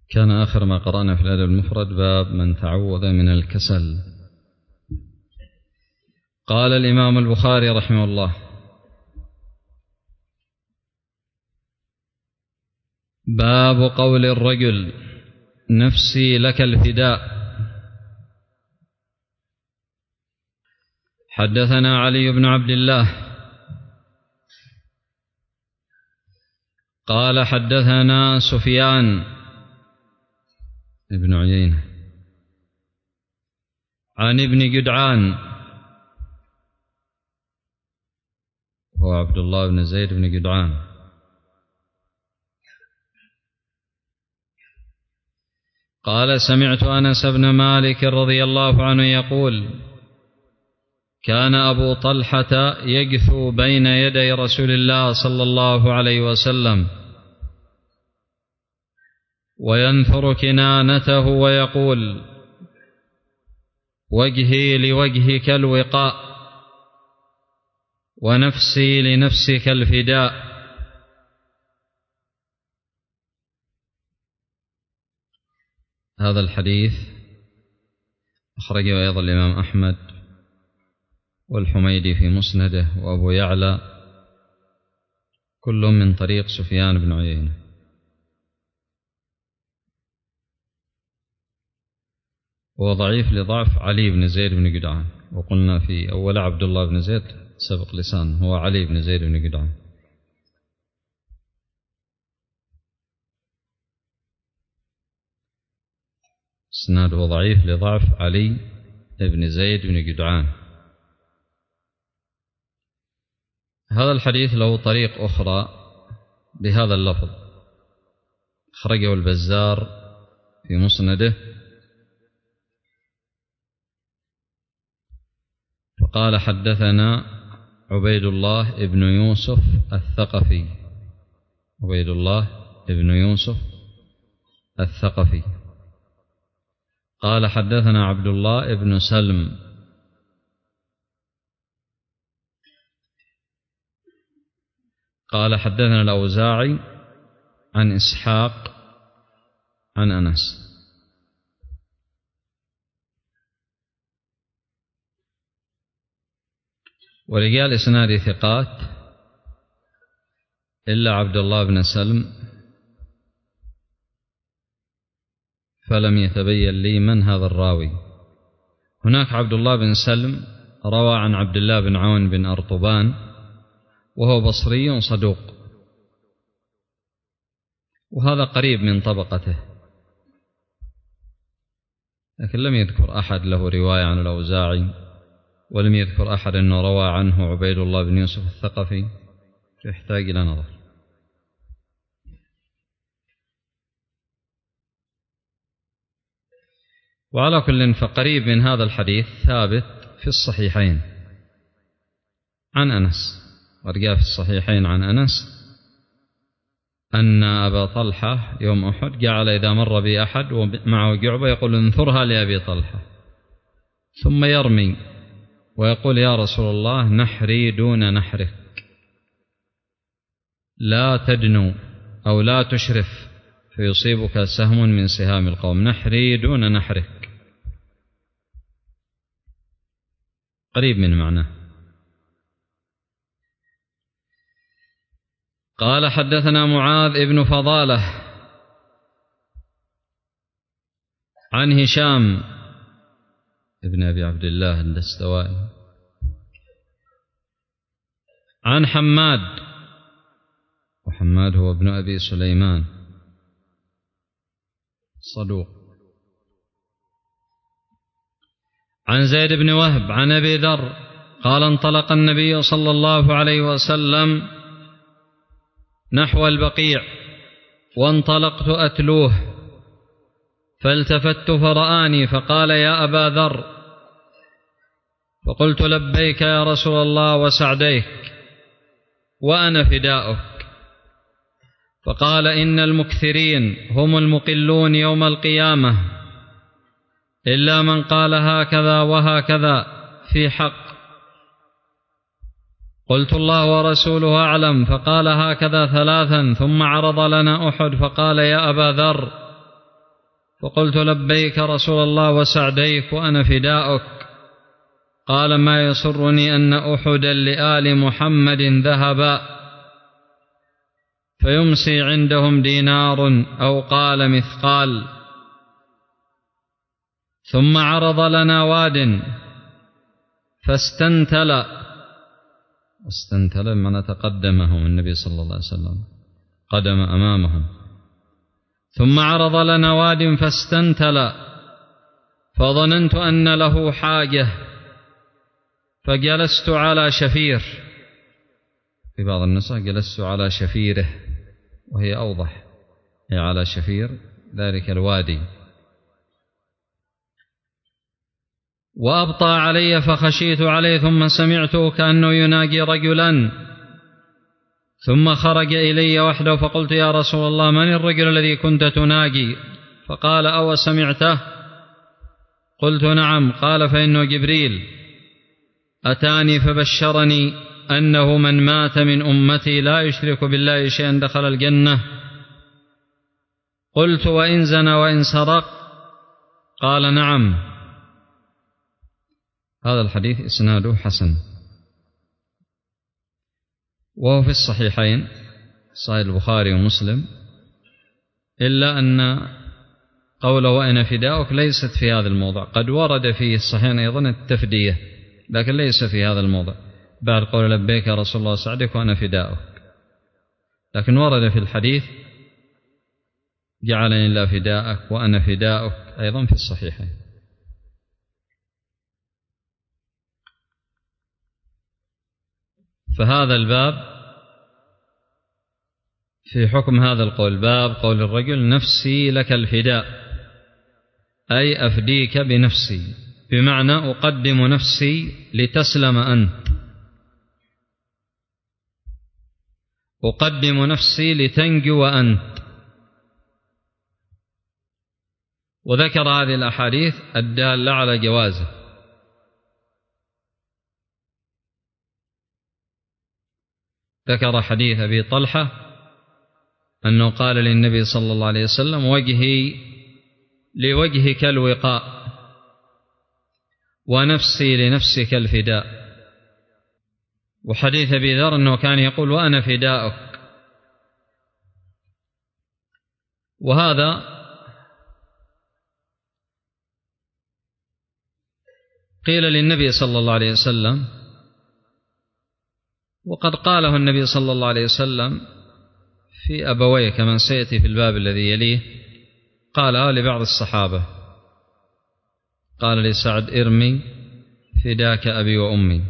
كان آخر ما قرأنا في الأدب المفرد باب من تعوذ من الكسل. قال الإمام البخاري رحمه الله: باب قول الرجل نفسي لك الفداء. حدثنا علي بن عبد الله قال حدثنا سفيان بن عيينة عن ابن جدعان هو عبد الله بن زيد بن جدعان قال سمعت أنس بن مالك رضي الله عنه يقول: كان أبو طلحة يجثو بين يدي رسول الله صلى الله عليه وسلم وينثر كنانته ويقول: وجهي لوجهك الوقاء ونفسي لنفسك الفداء. هذا الحديث أخرجه أيضا الإمام أحمد والحميدي في مسنده وأبو يعلى كل من طريق سفيان بن عيينة. هو ضعيف لضعف علي بن زيد بن جدعان، وقلنا في أول عبد الله بن زيد سبق لسان، هو علي بن زيد بن جدعان. اسناده ضعيف لضعف علي بن زيد بن جدعان. هذا الحديث له طريق أخرى بهذا اللفظ، أخرجه البزار في مسنده فقال حدثنا عبيد الله بن يوسف الثقفي. عبيد الله بن يوسف الثقفي قال حدثنا عبد الله بن سلم قال حدثنا الأوزاعي عن إسحاق عن أنس. ورجال إسناد ثقات إلا عبد الله بن سلم، فلم يتبين لي من هذا الراوي. هناك عبد الله بن سلم روى عن عبد الله بن عون بن أرطبان وهو بصري صدوق، وهذا قريب من طبقته، لكن لم يذكر أحد له رواية عن الأوزاعي، ولم يذكر أحد أنه روى عنه عبيد الله بن يوسف الثقفي، يحتاج إلى نظر. وعلى كل فقريب من هذا الحديث ثابت في الصحيحين عن أنس، ورجاء في الصحيحين عن أنس أن أبا طلحة يوم أحد جعل إذا مر بي أحد ومعه جعبة يقول: انثرها لأبي طلحة، ثم يرمي ويقول: يا رسول الله نحري دون نحرك، لا تدنو أو لا تشرف فيصيبك سهم من سهام القوم، نحري دون نحرك، قريب من معناه. قال حدثنا معاذ ابن فضالة عن هشام ابن أبي عبد الله الدستوائي عن حماد، وحماد هو ابن أبي سليمان صدوق، عن زيد بن وهب عن أبي ذر قال: انطلق النبي صلى الله عليه وسلم نحو البقيع وانطلقت أتلوه، فالتفت فرآني فقال: يا أبا ذر، فقلت: لبيك يا رسول الله وسعديك وأنا فداؤك. فقال: إن المكثرين هم المقلون يوم القيامة، إلا من قال هكذا وهكذا في حق. قلت: الله ورسوله أعلم. فقال: هكذا ثلاثا، ثم عرض لنا أحد فقال: يا أبا ذر، فقلت لبيك رسول الله وسعديك وأنا فداؤك. قال ما يسرني أن أحدا لآل محمد ذهبا فيمسي عندهم دينار أو قال مثقال. ثم عرض لنا واد فاستنتل من تقدمهم النبي صلى الله عليه وسلم، قدم أمامهم. ثم عرض لنا واد فاستنتل فظننت أن له حاجة فجلست على شفير، في بعض النسخ جلست على شفيره وهي أوضح، هي على شفير ذلك الوادي. وأبطأ علي فخشيت عليه، ثم سمعته كأنه يناجي رجلا، ثم خرج إلي وحده فقلت يا رسول الله من الرجل الذي كنت تناجي؟ فقال أو سمعته؟ قلت نعم. قال فإنه جبريل أتاني فبشرني أنه من مات من أمتي لا يشرك بالله شيئا دخل الجنة. قلت وإن زنى وإن سرق؟ قال نعم. هذا الحديث إسناده حسن، وهو في الصحيحين صحيح البخاري ومسلم، إلا أن قوله وأنا فداؤك ليست في هذا الموضع. قد ورد في الصحيحين أيضا التفدية لكن ليس في هذا الموضع، بعد قول لبيك يا رسول الله سعدك وأنا فداؤك، لكن ورد في الحديث جعلني الله فداءك وأنا فداؤك أيضا في الصحيحين. فهذا الباب في حكم هذا القول، باب قول الرجل نفسي لك الفداء، أي أفديك بنفسي، بمعنى أقدم نفسي لتسلم أنت، أقدم نفسي لتنجو أنت. وذكر هذه الأحاديث الدالة على جوازه. ذكر حديث أبي طلحة أنه قال للنبي صلى الله عليه وسلم وجهي لوجهك الوقاء ونفسي لنفسك الفداء. وحديث أبي ذر أنه كان يقول وأنا فداؤك. وهذا قيل للنبي صلى الله عليه وسلم، وقد قاله النبي صلى الله عليه وسلم في أبويه كما سيأتي في الباب الذي يليه، قال لبعض الصحابة، قال لسعد ارمي فداك أبي وأمي.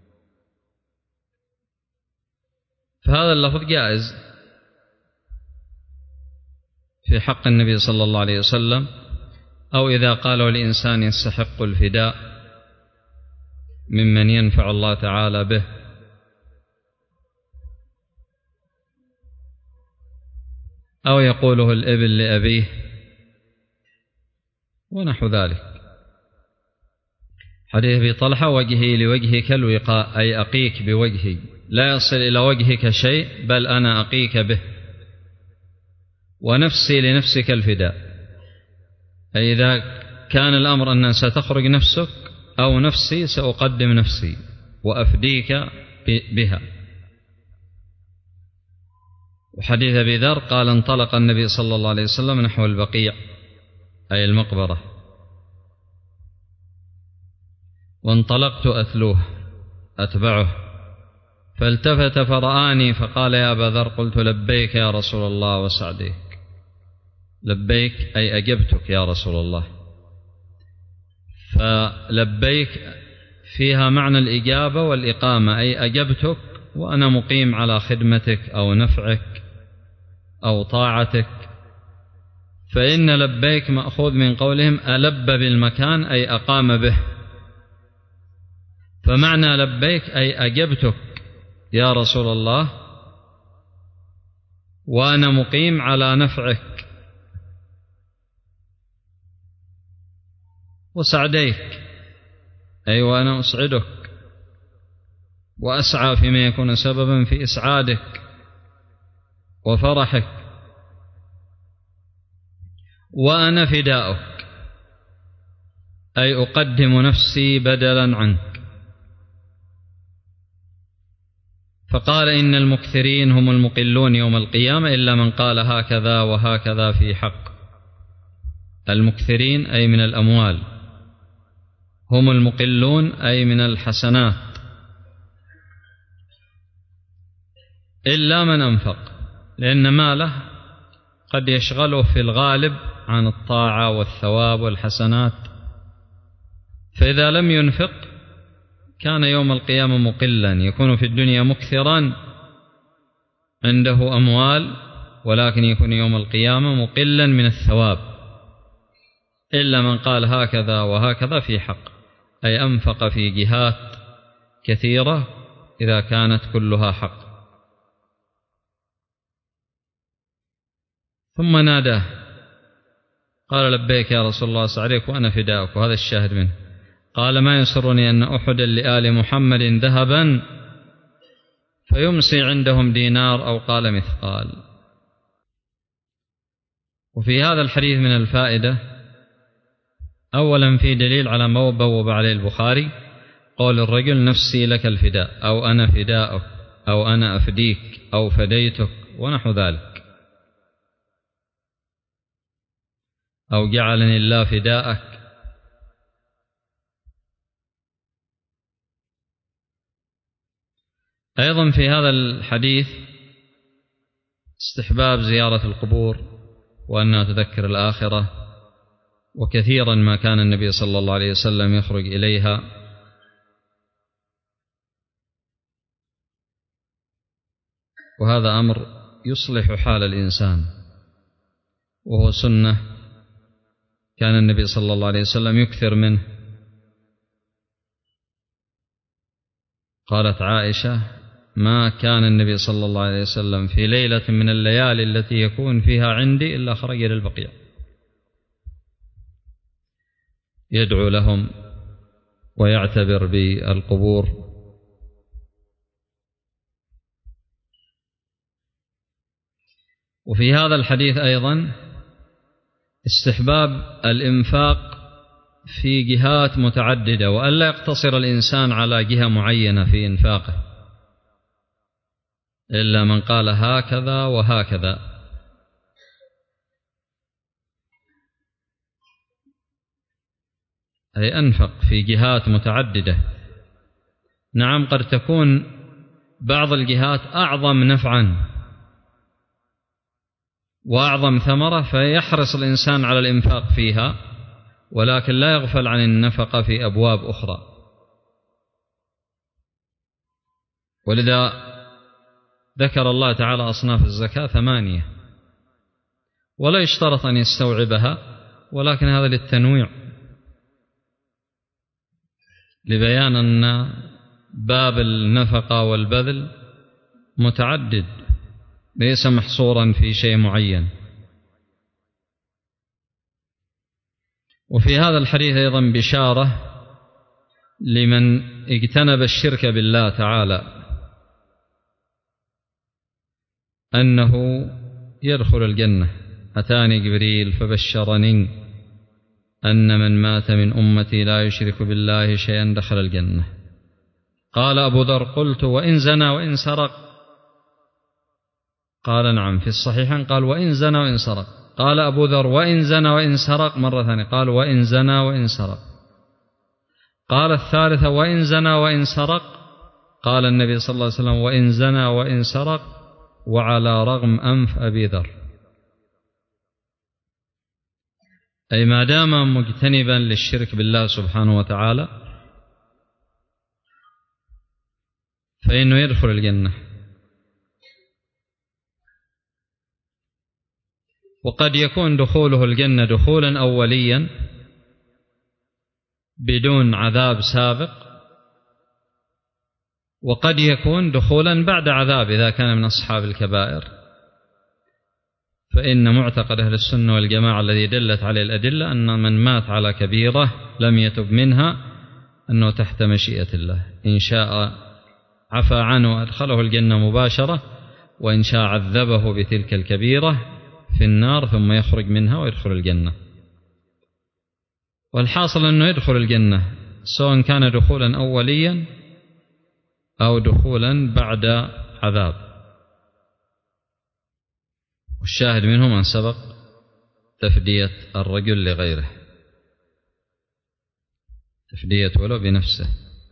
فهذا اللفظ جائز في حق النبي صلى الله عليه وسلم، أو إذا قالوا لإنسان يستحق الفداء ممن ينفع الله تعالى به. أو يقوله الابن لأبيه ونحو ذلك. حديث أبي طلحة وجهي لوجهك الوقاء، أي أقيك بوجهي، لا يصل إلى وجهك شيء بل أنا أقيك به. ونفسي لنفسك الفداء، أي إذا كان الأمر أن ستخرج نفسك أو نفسي سأقدم نفسي وأفديك بها. وحديث أبي ذر قال انطلق النبي صلى الله عليه وسلم نحو البقيع أي المقبرة، وانطلقت أتلوه أتبعه، فالتفت فرآني فقال يا أبا ذر، قلت لبيك يا رسول الله وسعديك. لبيك أي أجبتك يا رسول الله. فلبيك فيها معنى الإجابة والإقامة، أي أجبتك وأنا مقيم على خدمتك أو نفعك أو طاعتك. فإن لبيك مأخوذ من قولهم ألب بالمكان أي أقام به، فمعنى لبيك أي أجبتك يا رسول الله وأنا مقيم على نفعك. وسعديك أي وأنا أسعدك وأسعى فيما يكون سببا في إسعادك وفرحك. وأنا فداؤك، أي أقدم نفسي بدلا عنك. فقال إن المكثرين هم المقلون يوم القيامة إلا من قال هكذا وهكذا في حق. المكثرين أي من الأموال، هم المقلون أي من الحسنات، إلا من أنفق، لأن ماله قد يشغله في الغالب عن الطاعة والثواب والحسنات، فإذا لم ينفق كان يوم القيامة مقلا، يكون في الدنيا مكثرا عنده أموال، ولكن يكون يوم القيامة مقلا من الثواب. إلا من قال هكذا وهكذا في حق، أي أنفق في جهات كثيرة إذا كانت كلها حق. ثم ناداه قال لبيك يا رسول الله سأعريك وأنا فداؤك، وهذا الشاهد منه. قال ما يسرني أن أحدا لآل محمد ذهبا فيمسي عندهم دينار أو قال مثقال. وفي هذا الحديث من الفائدة أولا في دليل على ما بوب عليه البخاري، قول الرجل نفسي لك الفداء، أو أنا فداؤك، أو أنا أفديك، أو فديتك، ونحو ذلك، أو جعلني الله فداءك. أيضا في هذا الحديث استحباب زيارة القبور وأنها تذكر الآخرة، وكثيرا ما كان النبي صلى الله عليه وسلم يخرج إليها، وهذا أمر يصلح حال الإنسان، وهو سنة كان النبي صلى الله عليه وسلم يكثر منه. قالت عائشة ما كان النبي صلى الله عليه وسلم في ليلة من الليالي التي يكون فيها عندي إلا خرج إلى البقيع يدعو لهم ويعتبر بالقبور. وفي هذا الحديث أيضا استحباب الإنفاق في جهات متعددة، وألا يقتصر الإنسان على جهة معينة في إنفاقه، إلا من قال هكذا وهكذا. أي أنفق في جهات متعددة. نعم قد تكون بعض الجهات أعظم نفعا وأعظم ثمرة فيحرص الإنسان على الإنفاق فيها، ولكن لا يغفل عن النفقة في أبواب أخرى. ولذا ذكر الله تعالى أصناف الزكاة 8، ولا يشترط أن يستوعبها، ولكن هذا للتنويع، لبيان أن باب النفقة والبذل متعدد ليس محصورا في شيء معين. وفي هذا الحديث أيضا بشارة لمن اجتنب الشرك بالله تعالى أنه يدخل الجنة. أتاني جبريل فبشرني أن من مات من أمتي لا يشرك بالله شيئا دخل الجنة. قال أبو ذر قلت وإن زنى وإن سرق؟ قال نعم. في الصحيحين قال وإن زنى وإن سرق. قال أبو ذر وإن زنى وإن سرق مرة ثانية، قال وإن زنى وإن سرق. قال الثالثة وإن زنى وإن سرق، قال النبي صلى الله عليه وسلم وإن زنى وإن سرق وعلى رغم أنف أبي ذر، أي ما دام مجتنبا للشرك بالله سبحانه وتعالى فإنه يدخل الجنة. وقد يكون دخوله الجنة دخولا أوليا بدون عذاب سابق، وقد يكون دخولا بعد عذاب إذا كان من أصحاب الكبائر. فإن معتقد أهل السنة والجماعة الذي دلت عليه الأدلة أن من مات على كبيرة لم يتب منها أنه تحت مشيئة الله، إن شاء عفى عنه وأدخله الجنة مباشرة، وإن شاء عذبه بتلك الكبيرة في النار ثم يخرج منها ويدخل الجنة. والحاصل أنه يدخل الجنة سواء كان دخولا أوليا أو دخولا بعد عذاب. والشاهد منهم أن سبق تفدية الرجل لغيره، تفدية ولو بنفسه.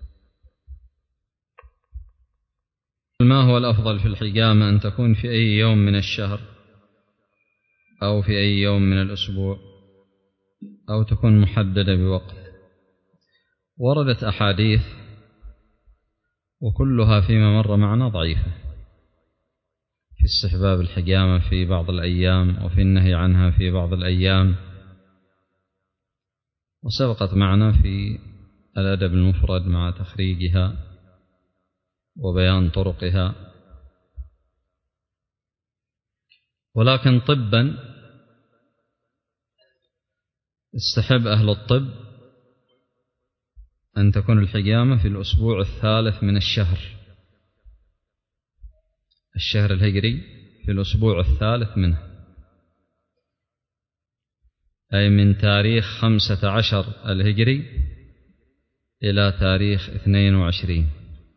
ما هو الأفضل في الحجامة؟ أن تكون في أي يوم من الشهر أو في أي يوم من الأسبوع أو تكون محددة بوقت. وردت أحاديث وكلها فيما مر معنا ضعيفة في استحباب الحجامة في بعض الأيام وفي النهي عنها في بعض الأيام، وسبقت معنا في الأدب المفرد مع تخريجها وبيان طرقها. ولكن طبا استحب أهل الطب أن تكون الحجامة في الأسبوع الثالث من الشهر الهجري، في الأسبوع الثالث منه، أي من تاريخ 15 الهجري إلى تاريخ 22.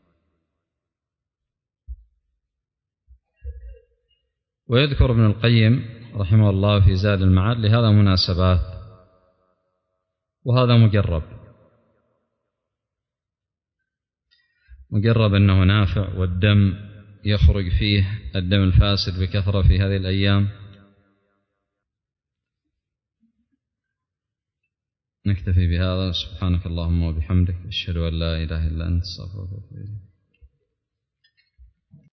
ويذكر ابن القيم رحمه الله في زاد المعاد لهذا مناسبات، وهذا مجرب أنه نافع، والدم يخرج فيه الدم الفاسد بكثرة في هذه الأيام. نكتفي بهذا. سبحانك اللهم وبحمدك، أشهد أن لا إله إلا أنت، استغفرك وأتوب إليك.